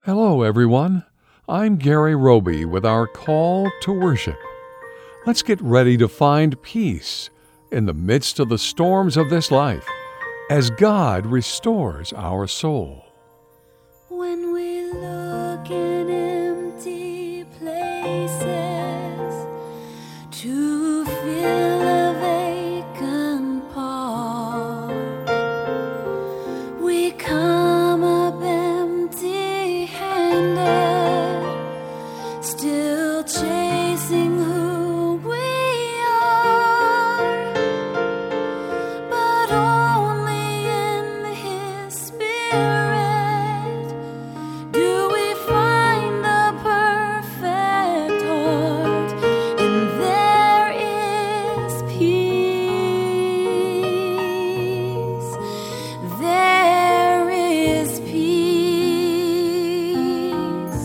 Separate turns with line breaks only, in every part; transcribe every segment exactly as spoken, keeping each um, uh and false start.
Hello, everyone. I'm Gary Roby with our call to worship. Let's get ready to find peace in the midst of the storms of this life as God restores our soul.
When we look in empty places to fill a vacant part, we come up empty-handed, still chasing who we are, but only in His Spirit do we find the perfect heart, and there is peace. There is peace.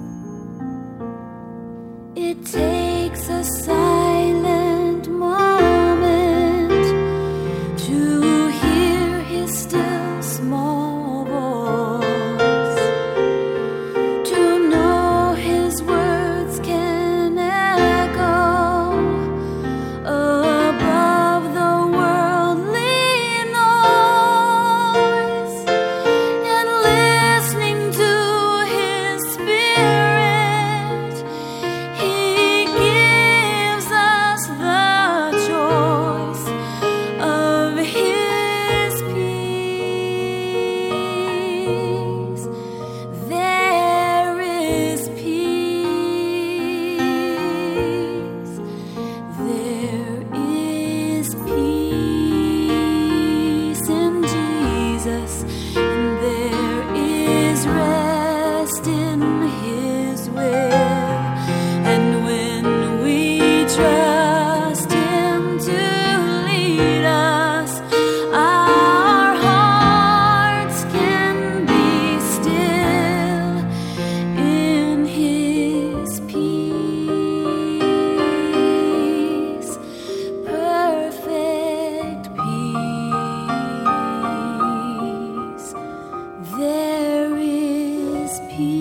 It takes a silent moment to hear His still small voice, to know His words can echo above the worldly noise, and listening to His Spirit, He gives us the choice of His peace. There is peace. There is peace in Jesus, and there is rest in His will. And when we trust Him to lead us, our hearts can be still in His peace, perfect peace. There is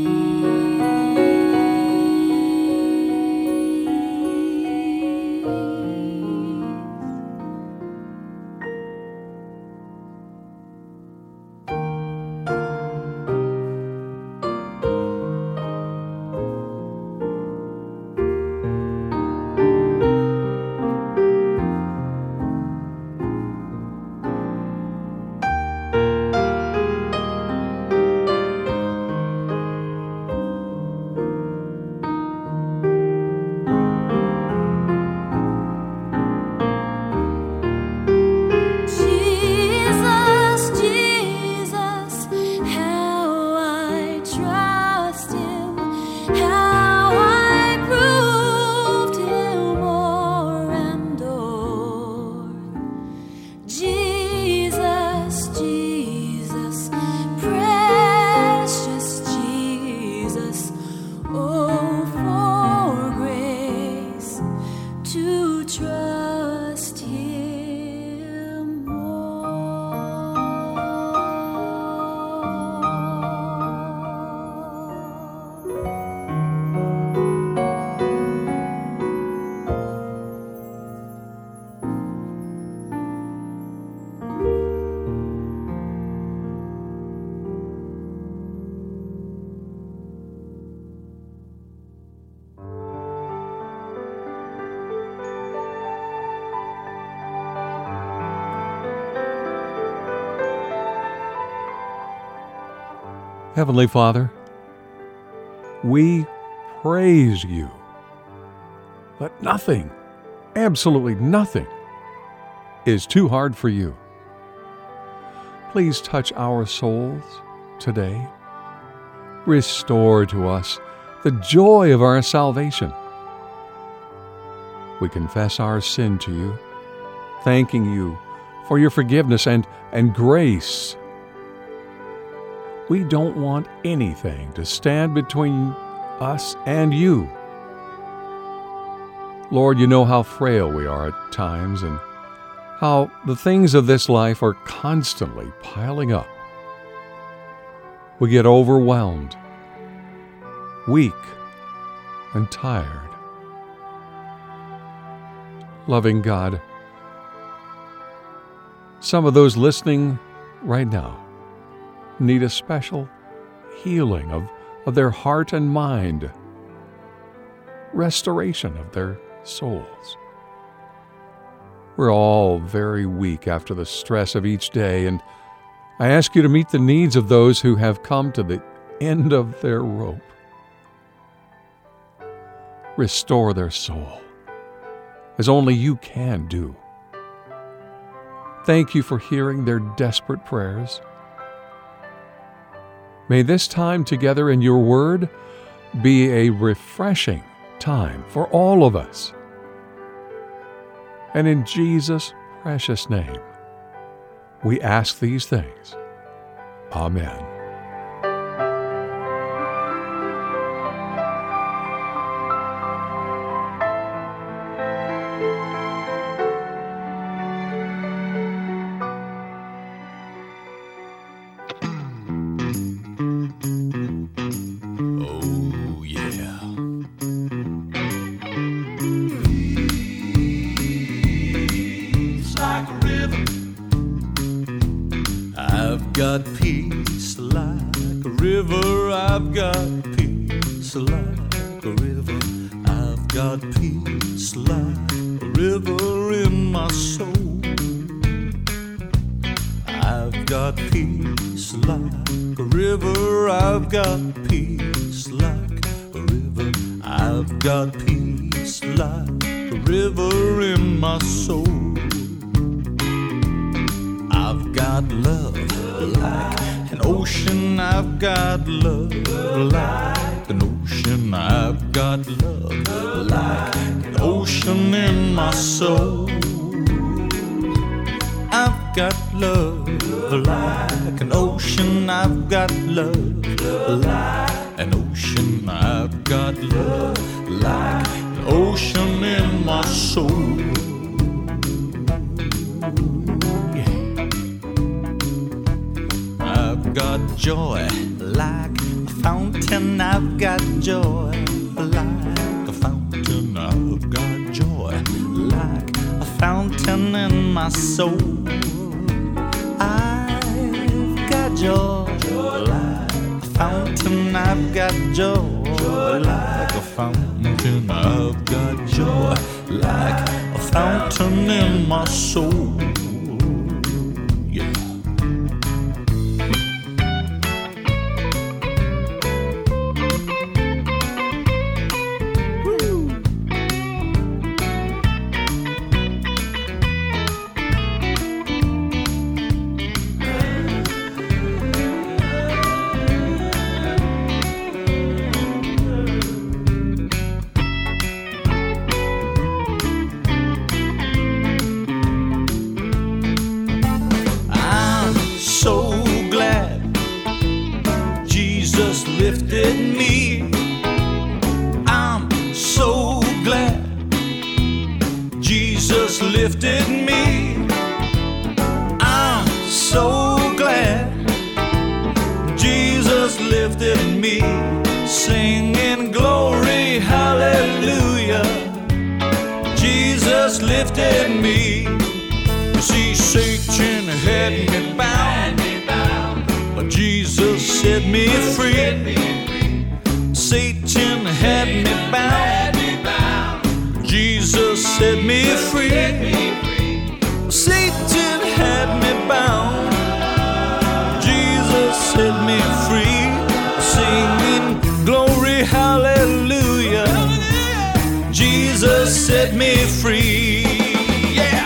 Jesus, Jesus, how I trust Him, how I proved Him o'er and o'er. Jesus, Jesus, precious Jesus, oh, for grace to trust Him more.
Heavenly Father, we praise You that nothing, absolutely nothing, is too hard for You. Please touch our souls today. Restore to us the joy of our salvation. We confess our sin to You, thanking You for Your forgiveness and, and grace. We don't want anything to stand between us and You. Lord, You know how frail we are at times and how the things of this life are constantly piling up. We get overwhelmed weak and tired. Loving God, some of those listening right now need a special healing of, of their heart and mind, restoration of their souls. We're all very weak after the stress of each day, and I ask you to meet the needs of those who have come to the end of their rope. Restore their soul, as only you can do. Thank you for hearing their desperate prayers. May this time together in your word be a refreshing time for all of us. And in Jesus' precious name, we ask these things. Amen.
Oh, yeah. It's like a river. I've got peace like a river. I've got peace like a river. I've got peace like a river in my soul. I've got peace like a river. I've got peace like a river. I've got peace like a river in my soul. I've got love like an ocean. I've got love like an ocean. I've got love like an ocean in my soul. I've got love like an ocean. I've got love like an ocean. I've got love like an ocean in my soul. I've got joy like a fountain. I've got joy like a fountain. I've got joy like a fountain in my soul. I've got joy like a fountain. I've got joy like a fountain. I've got joy like a fountain in my soul. Yeah. So glad Jesus lifted me. I'm so glad Jesus lifted me. I'm so glad Jesus lifted me. Singing glory, hallelujah. Jesus lifted me. You see, Satan had me bound, but Jesus set me free. Satan had me bound, Jesus set me free. Satan had me bound, Jesus set me free. Singing glory, hallelujah. Jesus set me free. Yeah.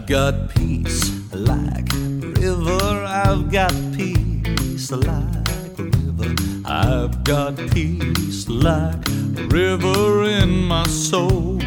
got peace like a river. I've got peace like a river. I've got peace like a river in my soul.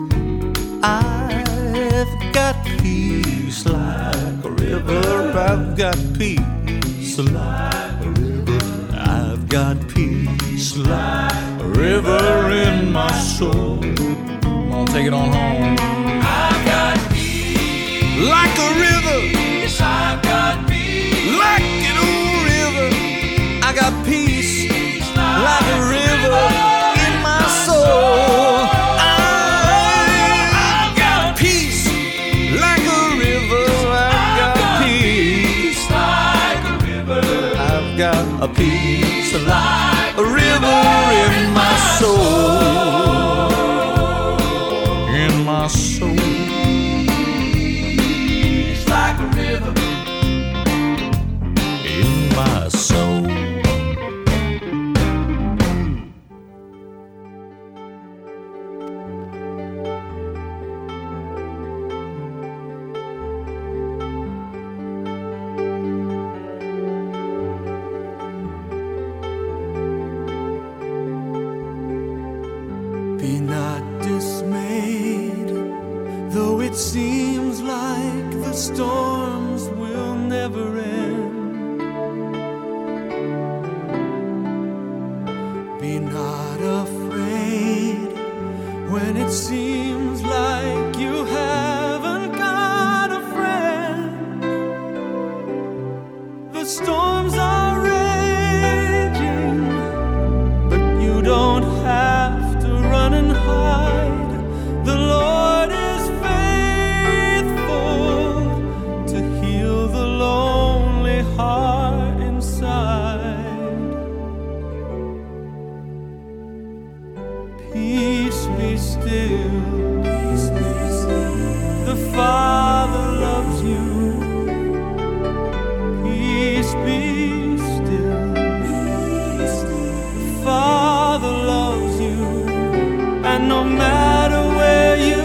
I've got peace like a river. I've got peace like a river. I've got peace like a river in my soul. Come on, take it on home. I've got peace like a river. Yes, I've got peace like an old river. I got peace like a river in my soul. I've got peace like a river. I've got peace like a river. I've got a peace like a river in my soul. In my soul. It's like a river in my soul.
Be not dismayed, though it seems like the storms will never end. Be not afraid when it seems like you haven't got a friend. The storms are raging, but you don't have run and hide. The Lord is faithful to heal the lonely heart inside. Peace be still. Peace be still. The Father loves you. Peace be still. Peace still. The Father loves you. And no matter where you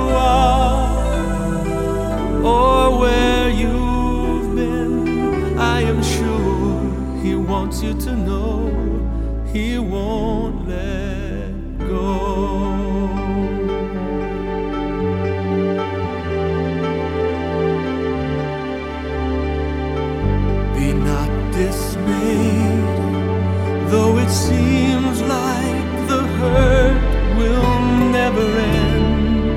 are or where you've been, I am sure He wants you to know He won't let go. Be not dismayed, though it seems like the hurt will never end.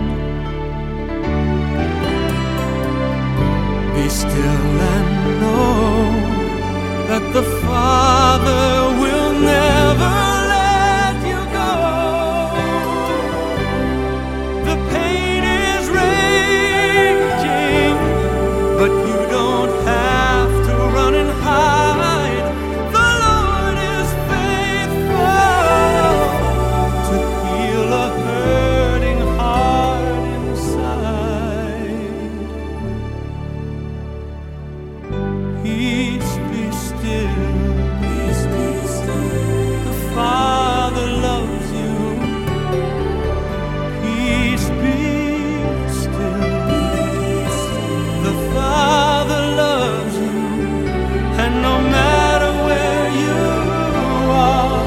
Be still and know that the Father will never let you go. The pain is raging, but you don't have to run and hide. The Lord is faithful to heal a hurting heart inside. Peace be still. Peace be still. The Father loves you. Peace be still. The Father loves you. And no matter where you are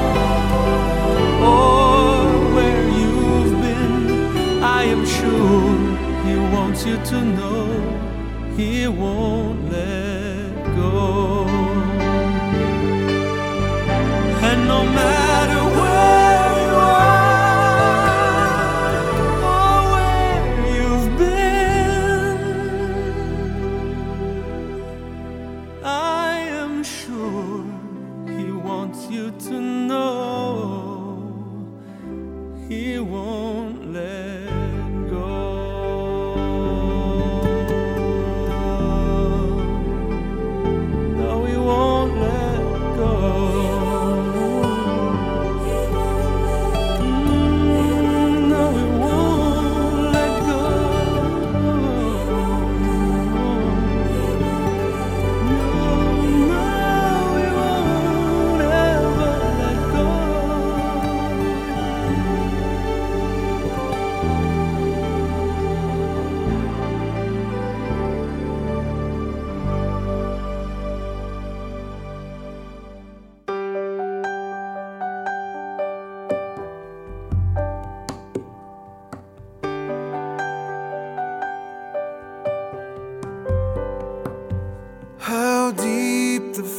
or where you've been, I am sure He wants you to know He won't let go. And no matter where you are or where you've been, I am sure He wants you to know He won't let go. No, He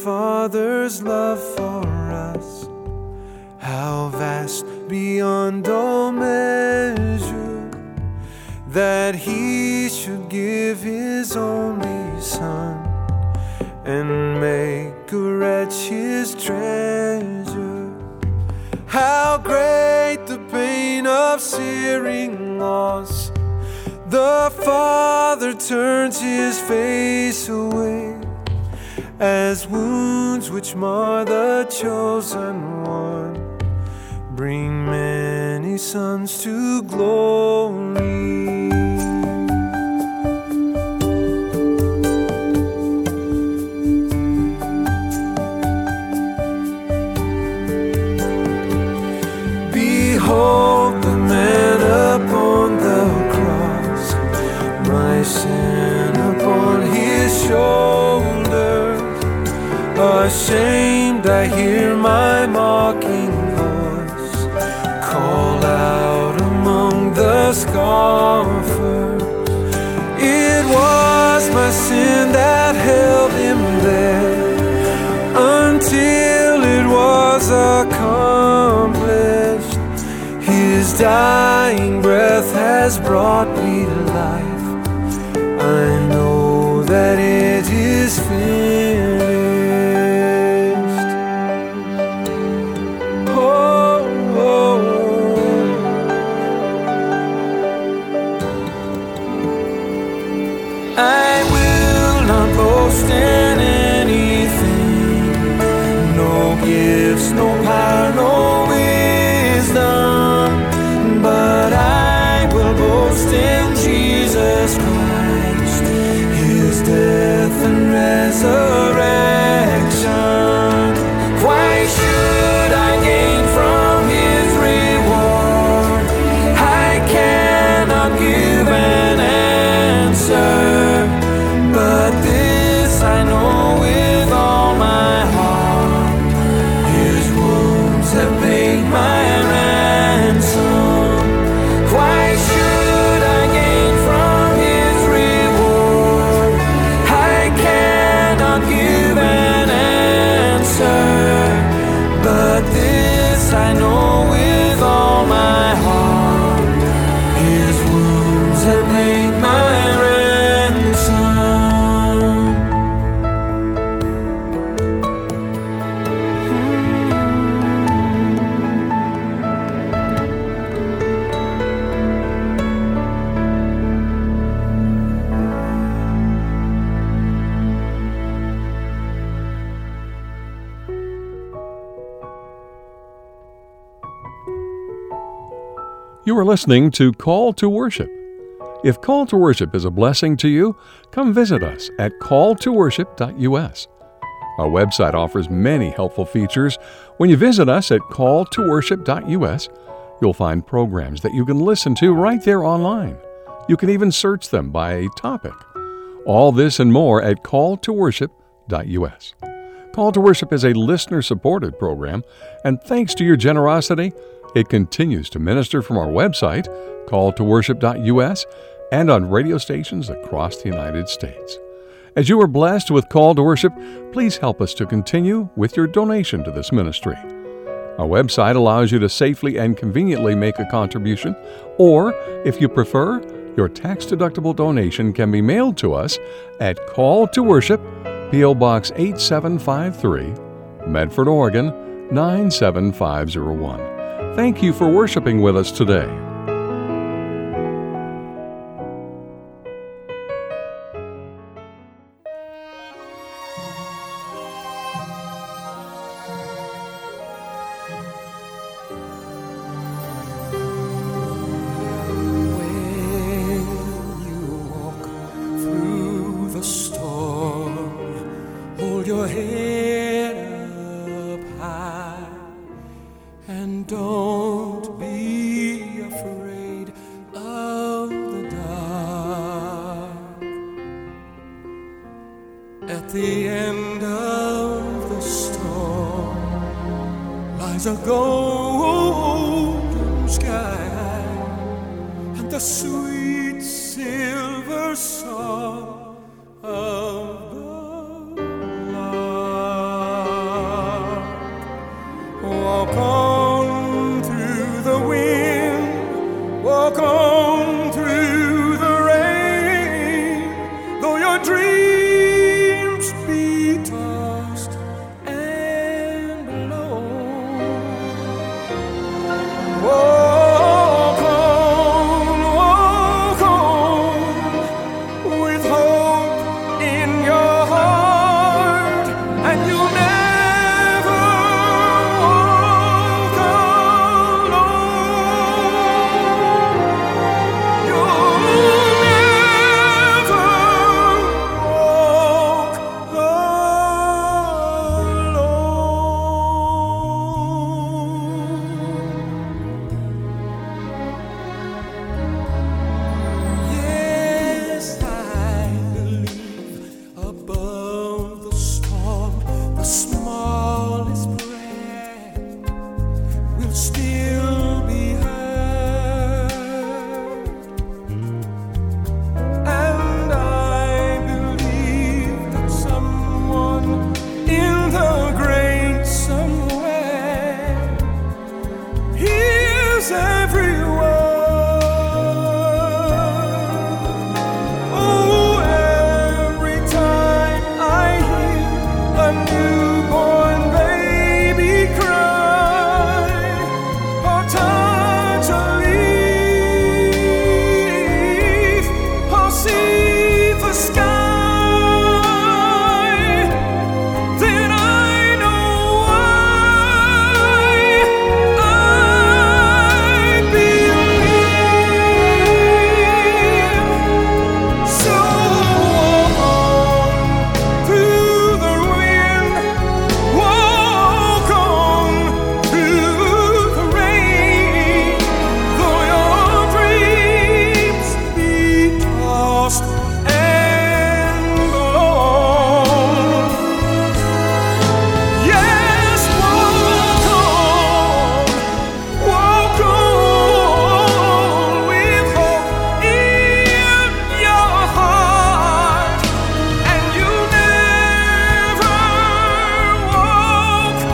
Father's love for us, how vast beyond all measure, that He should give His only Son and make a wretch His treasure. How great the pain of searing loss, the Father turns His face away, as wounds which mar the chosen one bring many sons to glory. Behold the man upon the cross, my sin upon His shoulder. Ashamed I hear my mocking voice call out among the scoffers. It was my sin that held Him there until it was accomplished. His dying breath has brought me to life. I know that it is finished. I will not boast in anything, no gifts, no power, no wisdom, but I will boast in Jesus Christ, His death and resurrection. Why should I gain from His reward? I cannot give an answer. But this I know with all my heart, His wounds have paid my ransom. Why should I gain from His reward? I cannot give an answer. But this I know with all my heart, His wounds have paid my ransom.
You are listening to Call to Worship. If Call to Worship is a blessing to you, come visit us at call to worship dot u s. Our website offers many helpful features. When you visit us at call to worship dot u s, you'll find programs that you can listen to right there online. You can even search them by topic. All this and more at call to worship dot u s. Call to Worship is a listener-supported program, and thanks to your generosity, it continues to minister from our website, call to worship dot u s, and on radio stations across the United States. As you are blessed with Call to Worship, please help us to continue with your donation to this ministry. Our website allows you to safely and conveniently make a contribution, or, if you prefer, your tax-deductible donation can be mailed to us at Call to Worship, P O. Box eight seven five three, Medford, Oregon nine seven five zero one. Thank you for worshiping with us today.
At the end of the storm lies a golden sky and the sweet silver song of the lark. on through the wind, walk on through the rain, though your dreams be tossed and blown. Walk on, walk on, with hope in your heart, and you'll never walk alone. You'll never walk alone. Yes, I believe above the storm, the smallest breath will still be heard. And I believe that someone in the great somewhere hears every word. Oh, every time I hear a newborn baby cry, or touch a leaf, or see the sky, then I know why I believe. So walk on through the wind, walk on through the rain, though your dreams be tossed and blown. Yes, walk on, walk on, with hope in your heart, and you'll never walk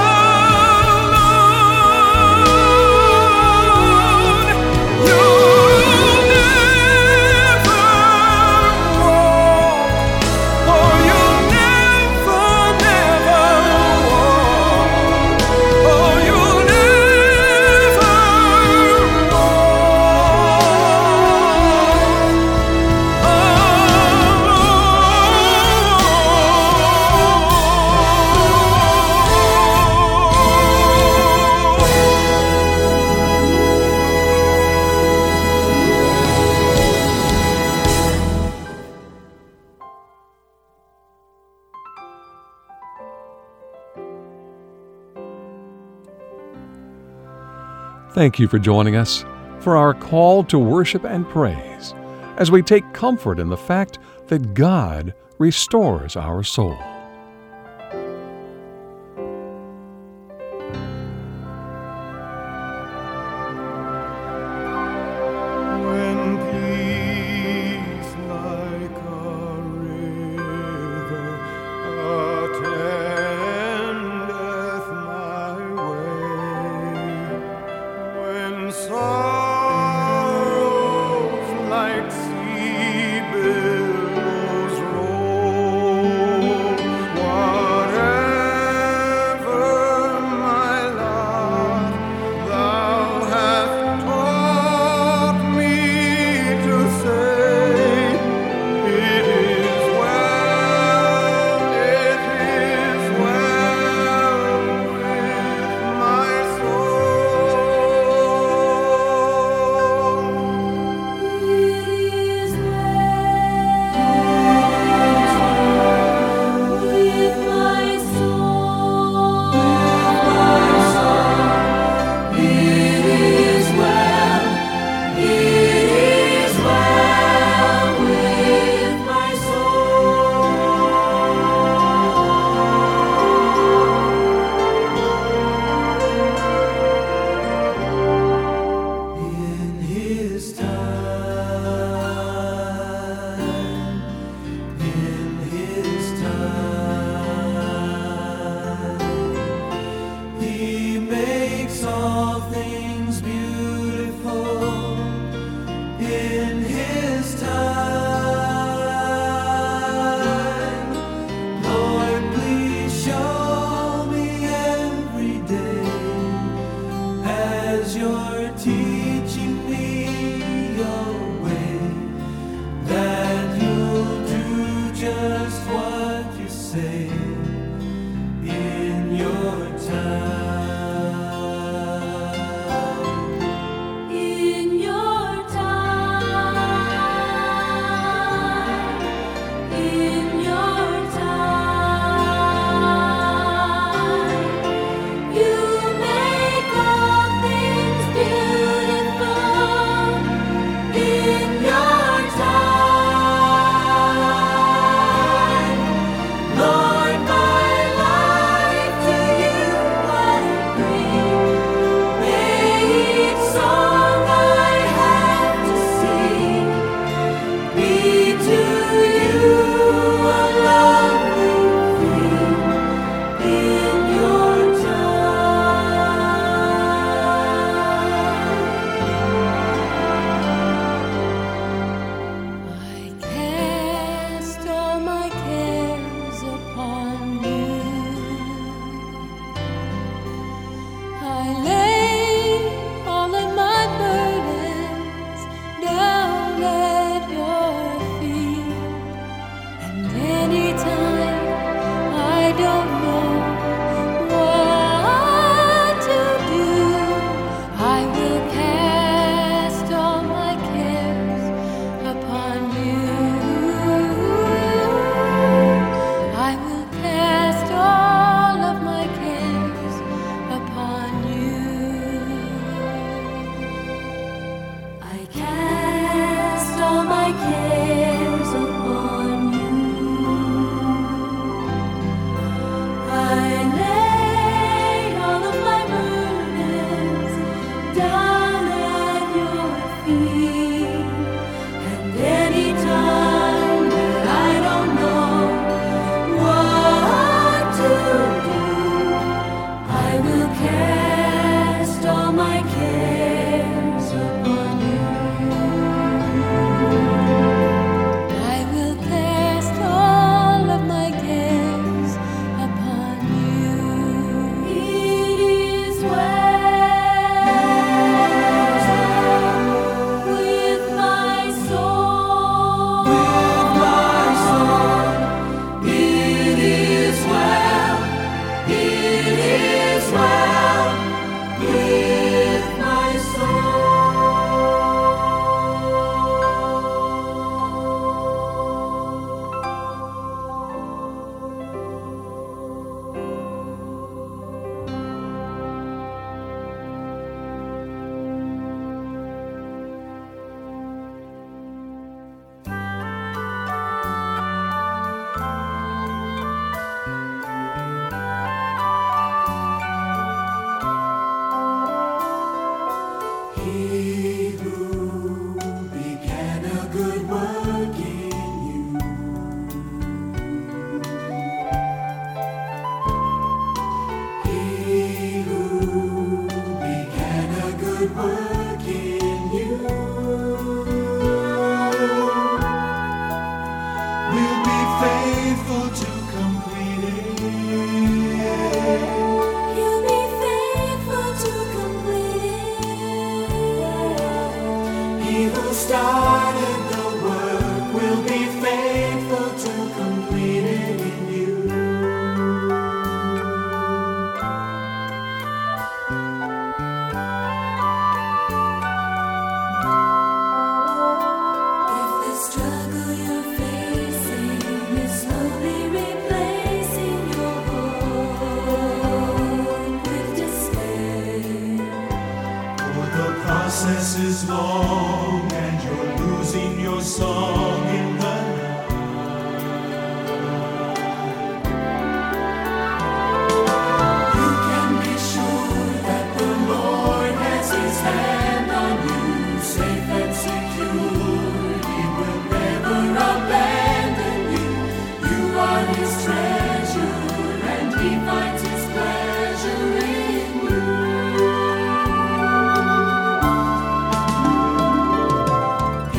alone. You'll never walk, or you'll never, never walk, or you'll never
Thank you for joining us for our call to worship and praise as we take comfort in the fact that God restores our soul.
When peace like a river attendeth my way, when sorrows like sea billows roll, in His time. Lord, please show me every day as You're teaching me Your way, that You'll do just what You say in Your time.
In Your time, in Your time, You make all things beautiful. In Your time, Lord, my life to You I bring. May each song I have to sing be to You a lovely thing. In Your time, I cast all my cares upon You. I lay all of my burdens down at Your feet. And anytime I don't know what to do, I will cast all my cares upon You. I will cast all of my cares upon You. I cast all my cares upon You. I lay all of my burdens down at Your feet. And anytime that I don't know what to do, I will cast all my cares upon You. I will cast all of my cares upon You. It is well with my soul.
With my soul, it is well, it is well with my He who began a good work in you, He who began a good work in you, will be faithful to complete it.
You'll be faithful to complete it.
He who started the work will be faithful to complete it in you.
If the struggle you're facing is slowly replacing your hope with despair,
For the process is long and you're losing your song in the night. You can be sure that the Lord has His hand on you, safe and secure. He will never abandon you. You are His treasure, and He finds His pleasure in you.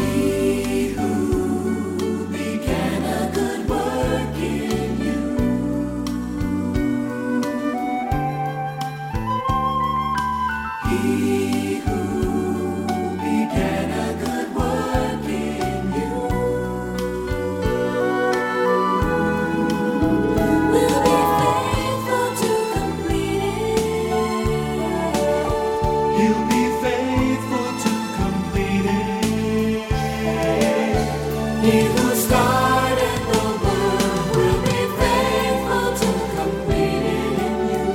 He who started the work will be faithful to complete it in you.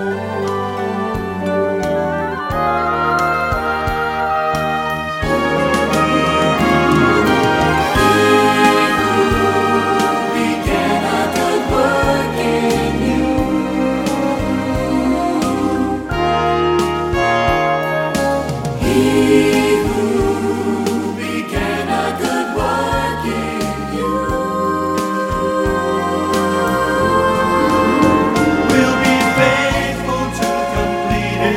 He who began a good work in you. He who began a good work in you will be faithful to complete it.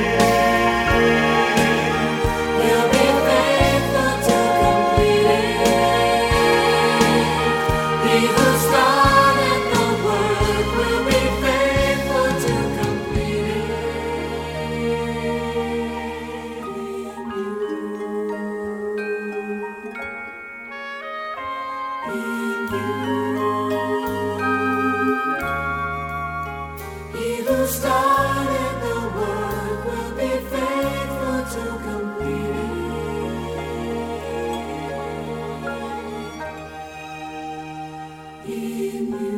Will be faithful to complete it. He who started the work will be faithful to complete it. He who started the work will be faithful to complete it in you.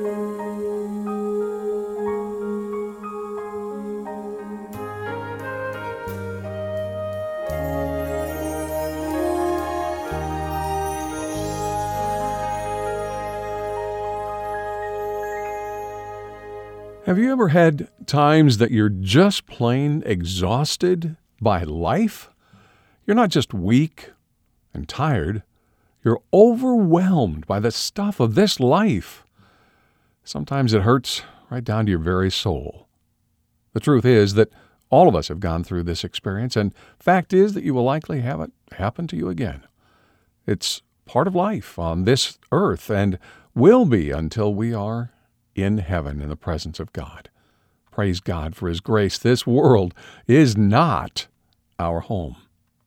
Have you ever had times that you're just plain exhausted by life? You're not just weak and tired. You're overwhelmed by the stuff of this life. Sometimes it hurts right down to your very soul. The truth is that all of us have gone through this experience, and fact is that you will likely have it happen to you again. It's part of life on this earth and will be until we are in heaven in the presence of God. Praise God for His grace. This world is not our home.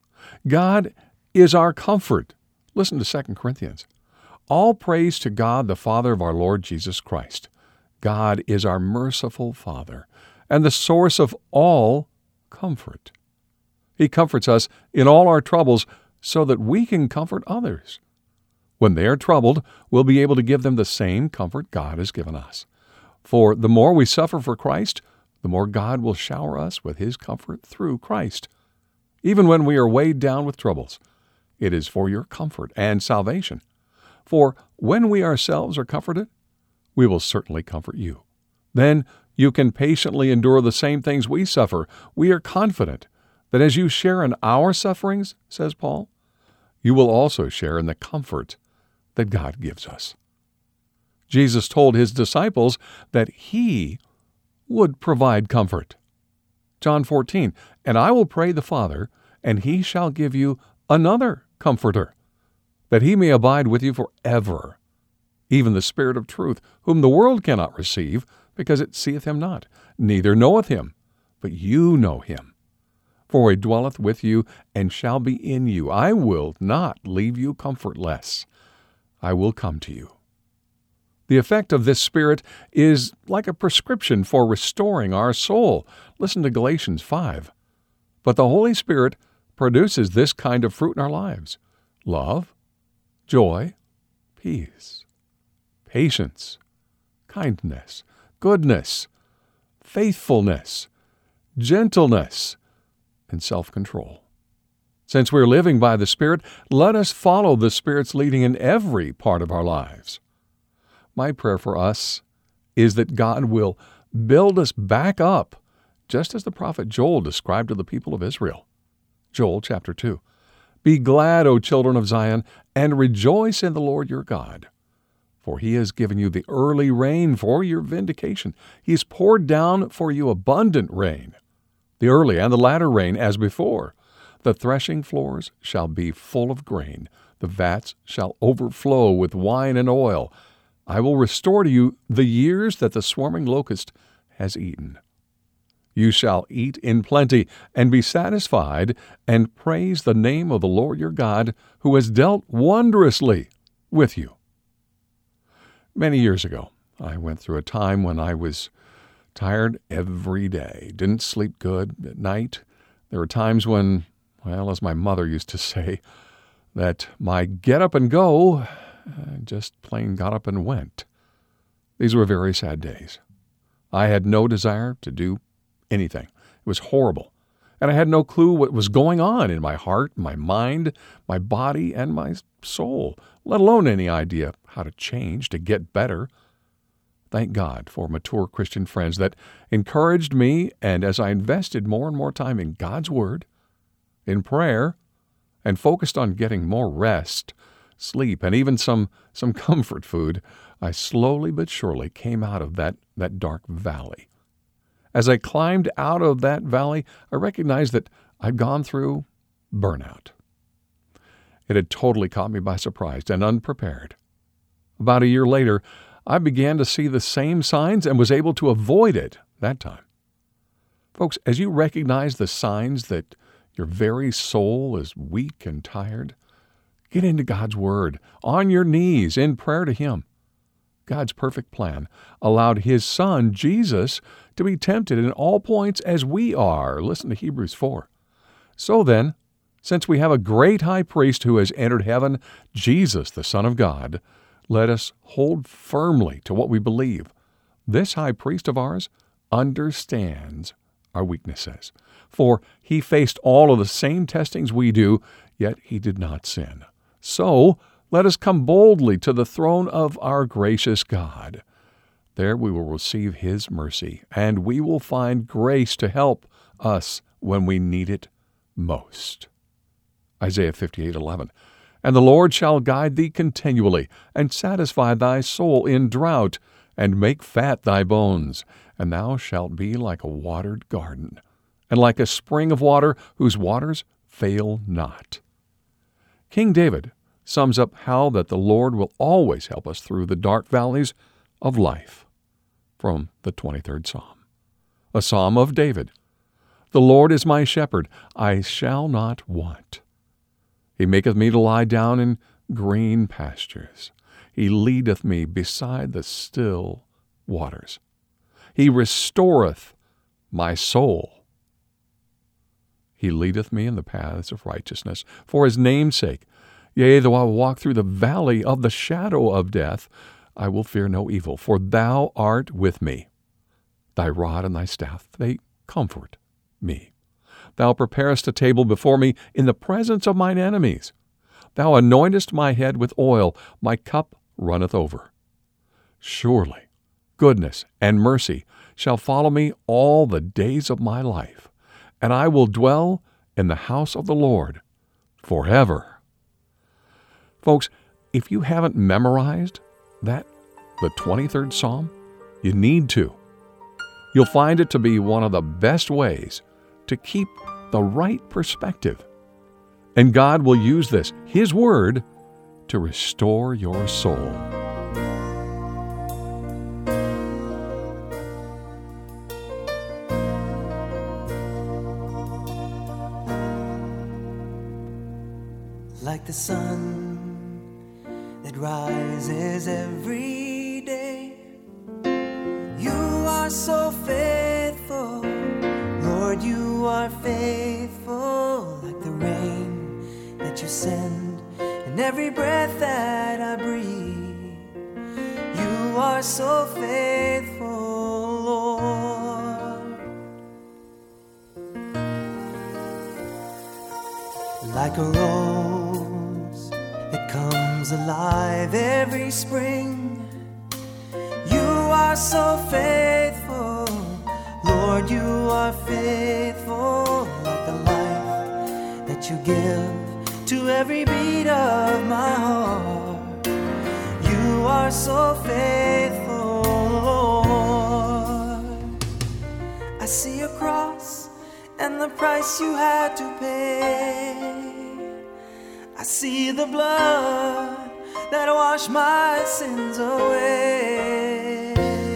God is our comfort. Listen to Second Corinthians. All praise to God, the Father of our Lord Jesus Christ. God is our merciful Father and the source of all comfort. He comforts us in all our troubles so that we can comfort others. When they are troubled, we'll be able to give them the same comfort God has given us. For the more we suffer for Christ, the more God will shower us with His comfort through Christ. Even when we are weighed down with troubles, it is for your comfort and salvation. For when we ourselves are comforted, we will certainly comfort you. Then you can patiently endure the same things we suffer. We are confident that as you share in our sufferings, says Paul, you will also share in the comfort that God gives us. Jesus told His disciples that He would provide comfort. John fourteen, and I will pray the Father, and He shall give you another Comforter, that He may abide with you forever, even the Spirit of truth, whom the world cannot receive, because it seeth Him not, neither knoweth Him, but you know Him. For He dwelleth with you, and shall be in you. I will not leave you comfortless. I will come to you. The effect of this Spirit is like a prescription for restoring our soul. Listen to Galatians five. But the Holy Spirit produces this kind of fruit in our lives: love, joy, peace, patience, kindness, goodness, faithfulness, gentleness, and self-control. Since we're living by the Spirit, let us follow the Spirit's leading in every part of our lives. My prayer for us is that God will build us back up, just as the prophet Joel described to the people of Israel. Joel chapter two. Be glad, O children of Zion, and rejoice in the Lord your God. For He has given you the early rain for your vindication. He has poured down for you abundant rain, the early and the latter rain as before. The threshing floors shall be full of grain. The vats shall overflow with wine and oil. I will restore to you the years that the swarming locust has eaten. You shall eat in plenty and be satisfied, and praise the name of the Lord your God, who has dealt wondrously with you. Many years ago, I went through a time when I was tired every day, didn't sleep good at night. There were times when, well, as my mother used to say, that my get up and go uh, just plain got up and went. These were very sad days. I had no desire to do anything. It was horrible. And I had no clue what was going on in my heart, my mind, my body, and my soul, let alone any idea how to change, to get better. Thank God for mature Christian friends that encouraged me, and as I invested more and more time in God's Word, in prayer, and focused on getting more rest, sleep, and even some, some comfort food, I slowly but surely came out of that, that dark valley. As I climbed out of that valley, I recognized that I'd gone through burnout. It had totally caught me by surprise and unprepared. About a year later, I began to see the same signs and was able to avoid it that time. Folks, as you recognize the signs that your very soul is weak and tired, get into God's Word, on your knees, in prayer to Him. God's perfect plan allowed His Son, Jesus, to be tempted in all points as we are. Listen to Hebrews four. So then, since we have a great high priest who has entered heaven, Jesus, the Son of God, let us hold firmly to what we believe. This high priest of ours understands our weaknesses, for he faced all of the same testings we do, yet he did not sin. So let us come boldly to the throne of our gracious God. There we will receive His mercy, and we will find grace to help us when we need it most. Isaiah fifty-eight eleven. And the Lord shall guide thee continually, and satisfy thy soul in drought, and make fat thy bones. And thou shalt be like a watered garden, and like a spring of water whose waters fail not. King David sums up how that the Lord will always help us through the dark valleys of life from the twenty-third Psalm. A psalm of David. The Lord is my shepherd, I shall not want. He maketh me to lie down in green pastures. He leadeth me beside the still waters. He restoreth my soul. He leadeth me in the paths of righteousness for His name's sake. Yea, though I walk through the valley of the shadow of death, I will fear no evil, for Thou art with me. Thy rod and Thy staff, they comfort me. Thou preparest a table before me in the presence of mine enemies. Thou anointest my head with oil, my cup runneth over. Surely goodness and mercy shall follow me all the days of my life, and I will dwell in the house of the Lord forever. Folks, if you haven't memorized that, the twenty-third Psalm, you need to. You'll find it to be one of the best ways to keep the right perspective. And God will use this, His Word, to restore your soul.
Like the sun that rises every day, you are so faithful, Lord, you are faithful. Like the rain that you send in every breath that I breathe, you are so faithful, Lord. Like a rose that comes alive every spring, you are so faithful, Lord, you are faithful. Like the life that you give to every beat of my heart, you are so faithful, Lord. I see a cross and the price you had to pay. I see the blood that washed my sins away.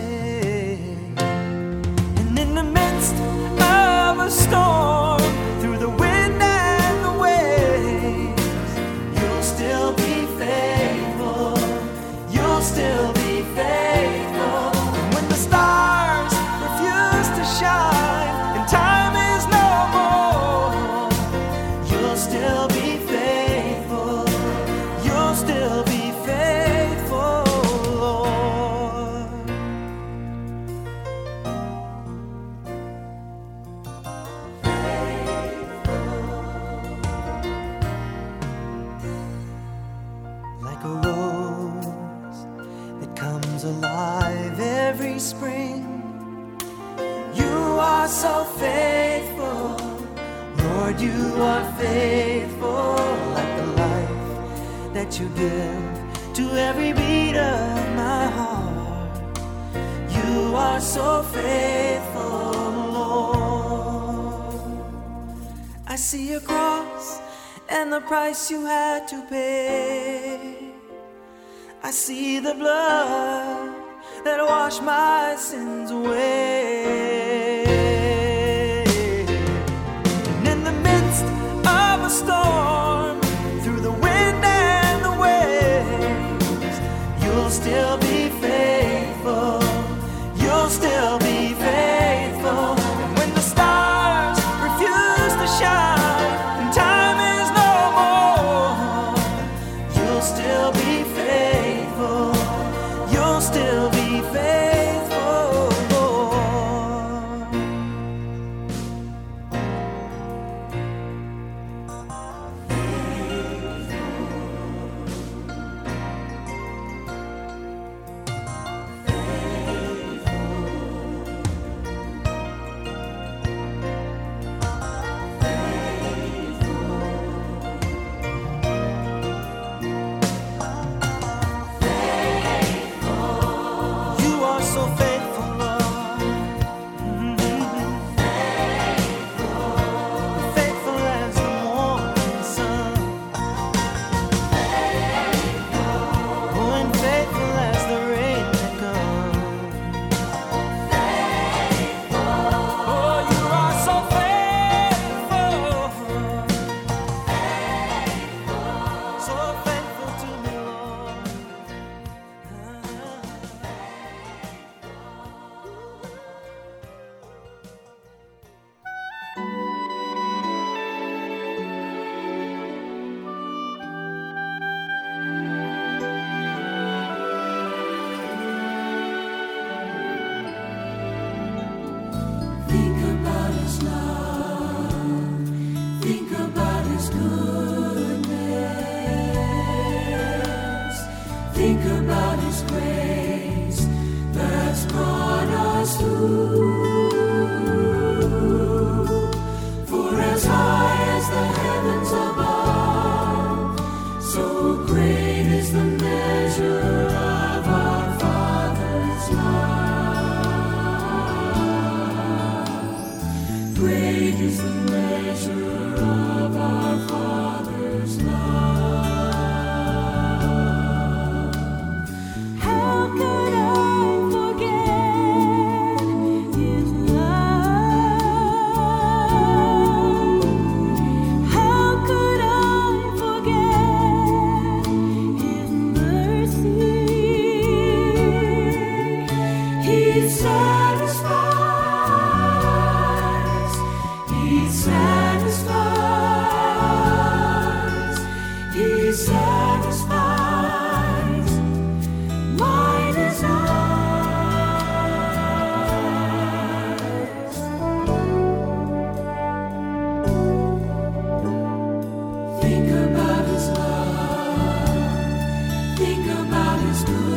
And in the midst of a storm, through the wind and the waves, you'll still be faithful. You'll still be faithful. And when the stars refuse to shine and time is no more, you'll still be faithful. You'll still be faithful. like a rose that comes alive every spring. You are so faithful, Lord, you are faithful, like the life that you give to every beat of my heart. You are so faithful, Lord. I see your cross and the price you had to pay. I see the blood that washed my sins away. And in the midst of a storm, through the wind and the waves, you'll still be faithful. You'll still be faithful. And when the stars refuse to shine and time is no more, you'll still be faithful. You'll still be faithful, Lord. You are so faithful, Lord. Mhm. Faithful as the morning sun. Oh, and faithful as the rain that comes. Oh, you are so faithful. So faithful to me, Lord.
Think about His love. Think about His goodness. Think about His grace that's brought us through. For as high as the heavens above, so great is the measure of our Father's love. Great is the measure of our Father's love. How could I forget His love? How could I forget His mercy? He satisfies. He satisfies. He satisfies my desires. Think about His love. Think about His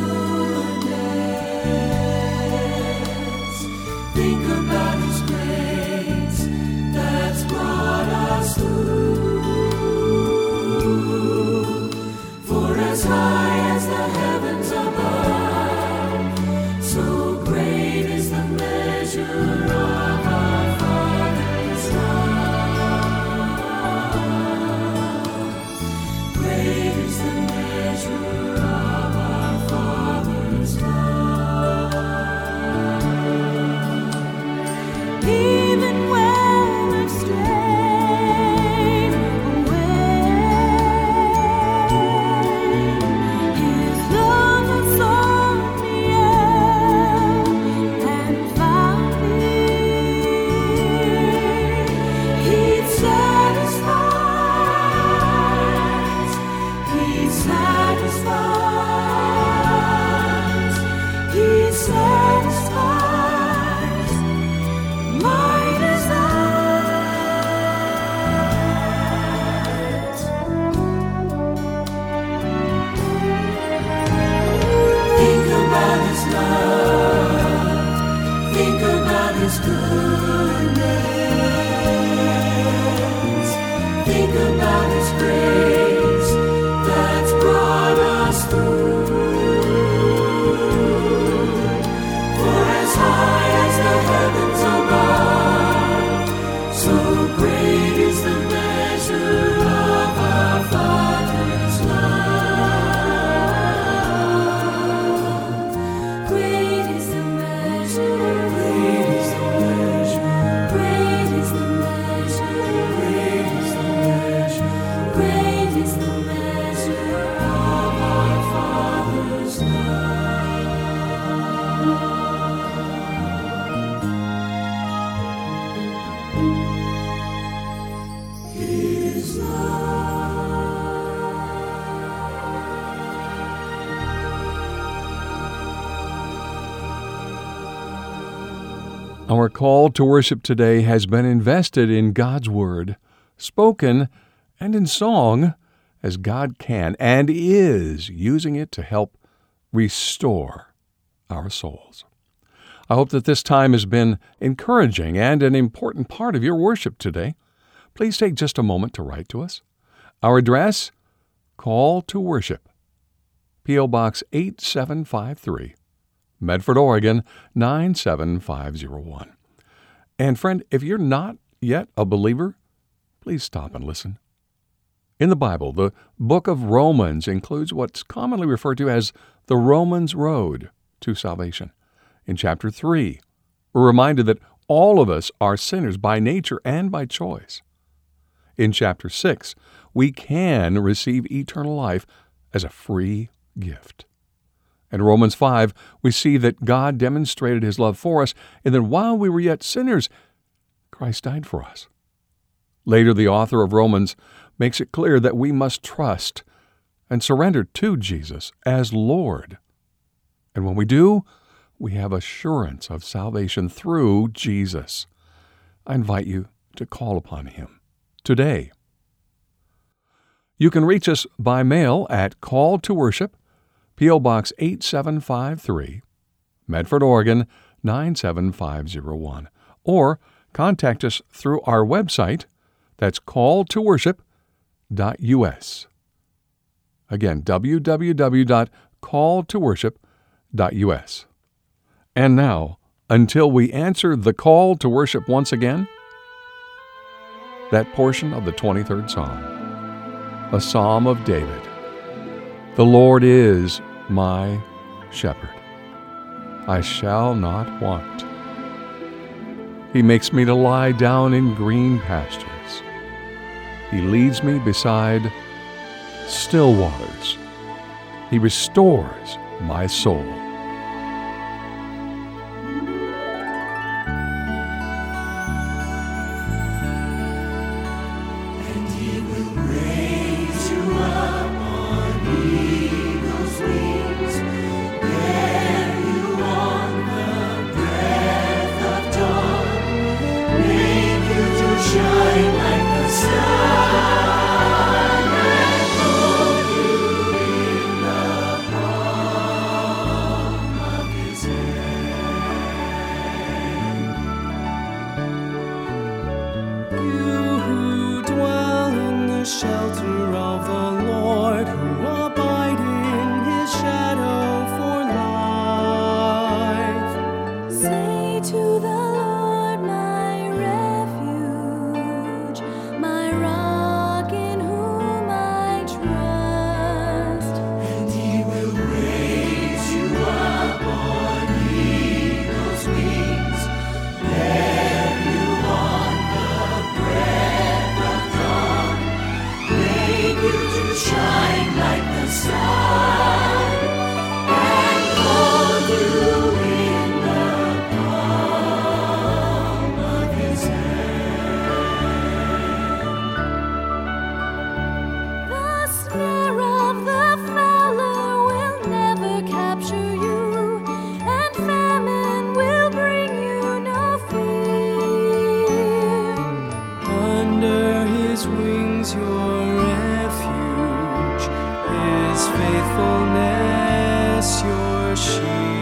goodness. Think about His grace that's brought us through. For as high as the heavens above, so great is the measure of our Father's love. Great is the measure of our Father's love. Even when I've strayed away, His goodness. Think about His grace that's brought us through. For as high as the heavens above, so great is the measure of our Father's love. Great is the measure, great is the measure, great is the measure, great is the measure, great is the measure of our Father's love. His
Our call to worship today has been invested in God's Word, spoken and in song, as God can and is using it to help restore our souls. I hope that this time has been encouraging and an important part of your worship today. Please take just a moment to write to us. Our address, Call to Worship, P O. Box eight seven five three, Medford, Oregon nine seven five zero one. And friend, if you're not yet a believer, please stop and listen. In the Bible, the book of Romans includes what's commonly referred to as the Romans Road to salvation. In chapter three, we're reminded that all of us are sinners by nature and by choice. In chapter six, we can receive eternal life as a free gift. In Romans five, we see that God demonstrated His love for us, and that while we were yet sinners, Christ died for us. Later, the author of Romans makes it clear that we must trust and surrender to Jesus as Lord. And when we do, we have assurance of salvation through Jesus. I invite you to call upon Him today. You can reach us by mail at Call to Worship, P O. Box eight seven five three, Medford, Oregon nine seven five zero one, or contact us through our website. That's call to worship dot U S. Again, w w w dot call to worship dot U S. And now, until we answer the call to worship once again, that portion of the twenty-third Psalm, a psalm of David. The Lord is my shepherd. I shall not want. He makes me to lie down in green pastures. He leads me beside still waters. He restores my soul.
And He will raise you up on eagle's wings, bear you on the breath of dawn, make you to shine like the sun, and hold you in the palm of His hand.
You who dwell in the shelter of the Lord, who abide in His shadow for life.
Say to the Lord, my refuge, my rock in whom I trust. And He will raise you up on eagle's wings, bear you on the breath of dawn, make you to shine like the sun, and hold you in the palm of His hand. The snare of the fowler will never capture you, and famine will bring you no fear.
Under His wings your refuge, His faithfulness your shield.